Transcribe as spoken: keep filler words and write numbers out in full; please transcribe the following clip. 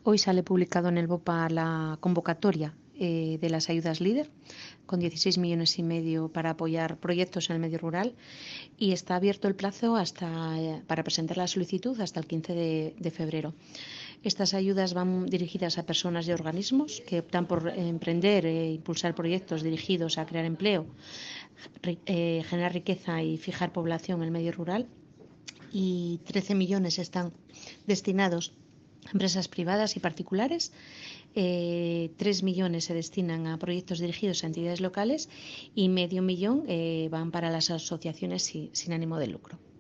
Hoy sale publicado en el BOPA la convocatoria eh, de las ayudas LEADER, con dieciséis millones y medio para apoyar proyectos en el medio rural, y está abierto el plazo hasta, eh, para presentar la solicitud hasta el quince de, de febrero. Estas ayudas van dirigidas a personas y organismos que optan por emprender e impulsar proyectos dirigidos a crear empleo, eh, generar riqueza y fijar población en el medio rural. Y trece millones están destinados a empresas privadas y particulares. Eh, tres millones se destinan a proyectos dirigidos a entidades locales y medio millón eh, van para las asociaciones sin, sin ánimo de lucro.